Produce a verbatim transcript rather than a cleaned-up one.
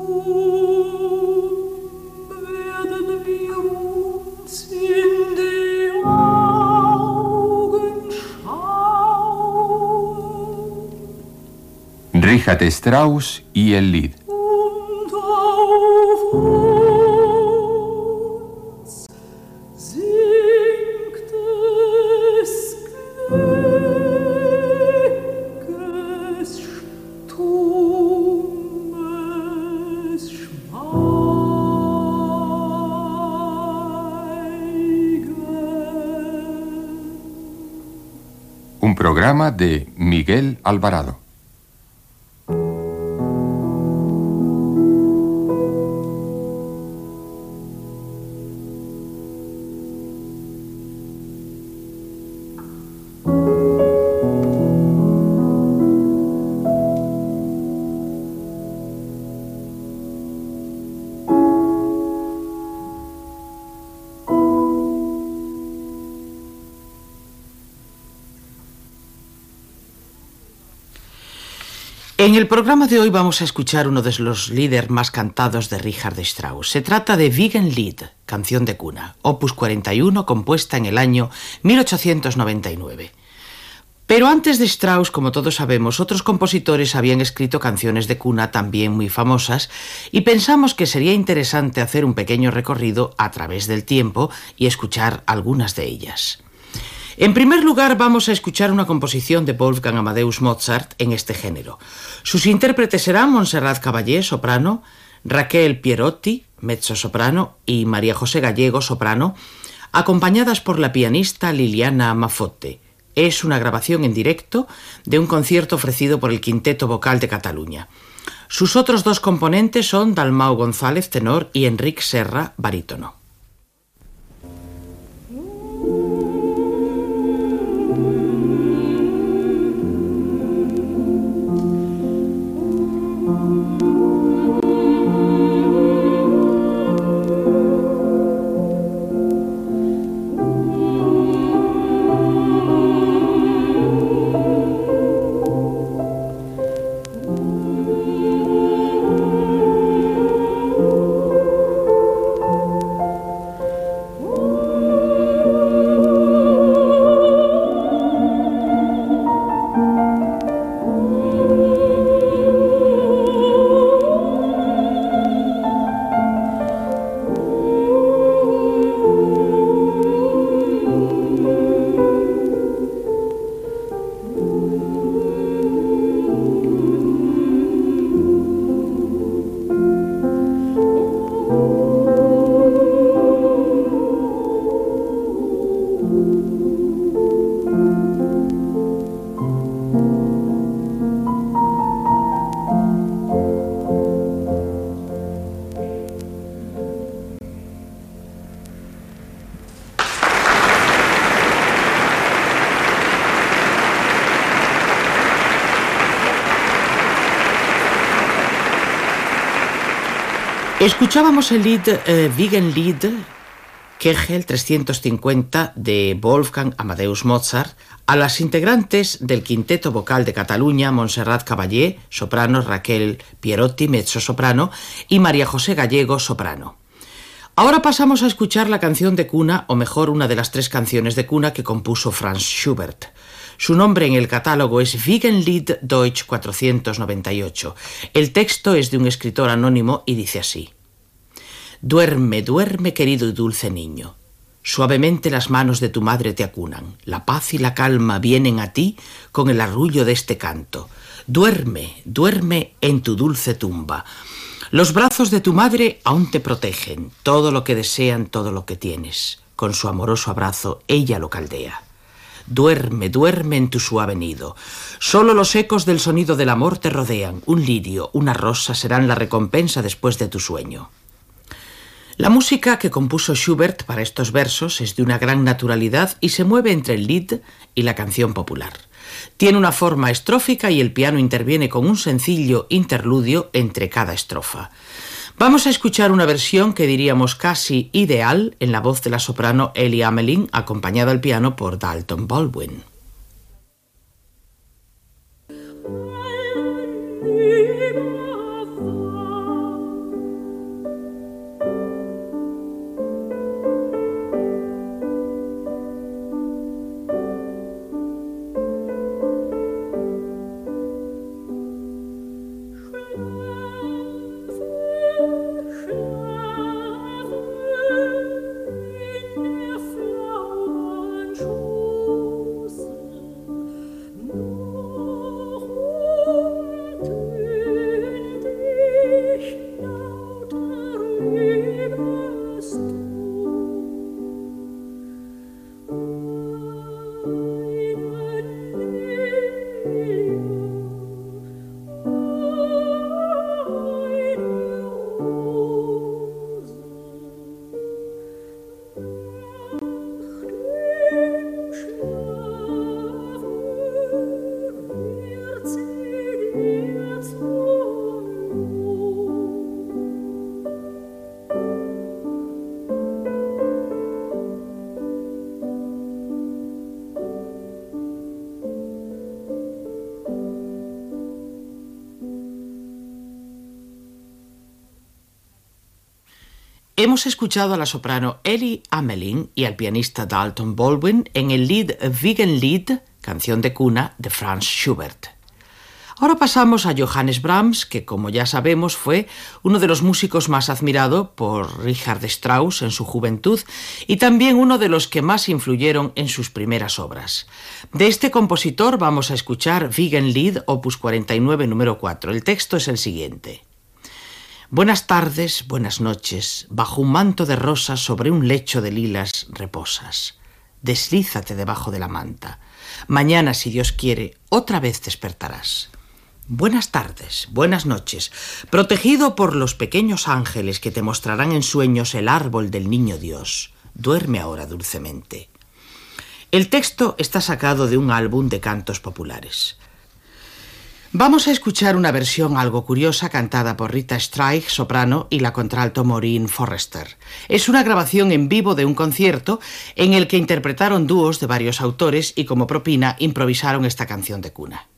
Richard Strauss y el Lied. Un programa de Miguel Alvarado. En el programa de hoy vamos a escuchar uno de los líderes más cantados de Richard Strauss. Se trata de Wiegenlied, canción de cuna, opus cuarenta y uno, compuesta en el año mil ochocientos noventa y nueve. Pero antes de Strauss, como todos sabemos, otros compositores habían escrito canciones de cuna también muy famosas y pensamos que sería interesante hacer un pequeño recorrido a través del tiempo y escuchar algunas de ellas. En primer lugar, vamos a escuchar una composición de Wolfgang Amadeus Mozart en este género. Sus intérpretes serán Montserrat Caballé, soprano, Raquel Pierotti, mezzosoprano, y María José Gallego, soprano, acompañadas por la pianista Liliana Mafotte. Es una grabación en directo de un concierto ofrecido por el Quinteto Vocal de Cataluña. Sus otros dos componentes son Dalmau González, tenor, y Enric Serra, barítono. Escuchábamos el Lied eh, Wiegenlied, Kegel trescientos cincuenta de Wolfgang Amadeus Mozart, a las integrantes del Quinteto Vocal de Cataluña, Montserrat Caballé, soprano, Raquel Pierotti, mezzosoprano, y María José Gallego, soprano. Ahora pasamos a escuchar la canción de cuna, o mejor, una de las tres canciones de cuna que compuso Franz Schubert. Su nombre en el catálogo es Wiegenlied Deutsch cuatrocientos noventa y ocho. El texto es de un escritor anónimo y dice así: Duerme, duerme, querido y dulce niño. Suavemente las manos de tu madre te acunan. La paz y la calma vienen a ti con el arrullo de este canto. Duerme, duerme en tu dulce tumba. Los brazos de tu madre aún te protegen. Todo lo que desean, todo lo que tienes. Con su amoroso abrazo, ella lo caldea. Duerme, duerme en tu suave nido. Solo los ecos del sonido del amor te rodean. Un lirio, una rosa serán la recompensa después de tu sueño. La música que compuso Schubert para estos versos es de una gran naturalidad y se mueve entre el Lied y la canción popular. Tiene una forma estrófica y el piano interviene con un sencillo interludio entre cada estrofa. Vamos a escuchar una versión que diríamos casi ideal en la voz de la soprano Ellie Amelin, acompañada al piano por Dalton Baldwin. Hemos escuchado a la soprano Ellie Amelin y al pianista Dalton Baldwin en el lied Wiegenlied, canción de cuna de Franz Schubert. Ahora pasamos a Johannes Brahms, que como ya sabemos fue uno de los músicos más admirado por Richard Strauss en su juventud y también uno de los que más influyeron en sus primeras obras. De este compositor vamos a escuchar Wiegenlied, opus cuarenta y nueve, número cuatro. El texto es el siguiente. Buenas tardes, buenas noches, bajo un manto de rosas sobre un lecho de lilas reposas. Deslízate debajo de la manta. Mañana, si Dios quiere, otra vez despertarás. Buenas tardes, buenas noches, protegido por los pequeños ángeles que te mostrarán en sueños el árbol del niño Dios. Duerme ahora dulcemente. El texto está sacado de un álbum de cantos populares. Vamos a escuchar una versión algo curiosa cantada por Rita Streich, soprano, y la contralto Maureen Forrester. Es una grabación en vivo de un concierto en el que interpretaron dúos de varios autores y como propina improvisaron esta canción de cuna.